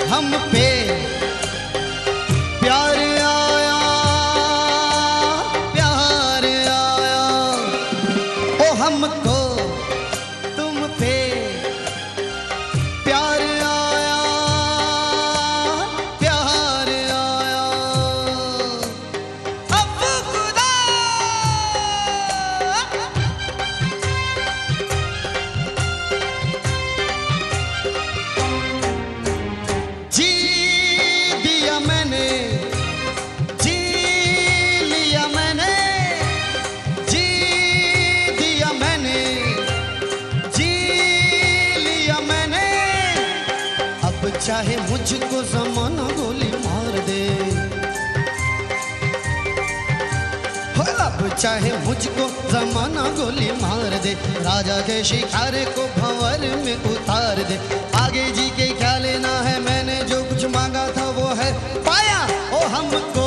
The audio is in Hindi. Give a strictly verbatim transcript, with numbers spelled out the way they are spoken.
हम पे प्यार आया, प्यार आया, ओ हमको तुम पे प्यार आया, प्यार आया। अब खुदा जी दिया मैंने, जी लिया मैंने, जी दिया मैंने, जी लिया मैंने। अब चाहे मुझको ज़माना गोली मार दे, हो अब चाहे मुझको ज़माना गोली मार दे, राजा के शिकारे को भंवर में उतार दे। आगे जी के क्या लेना है, मैंने जो कुछ मांगा था वो है पाया, ओ हमको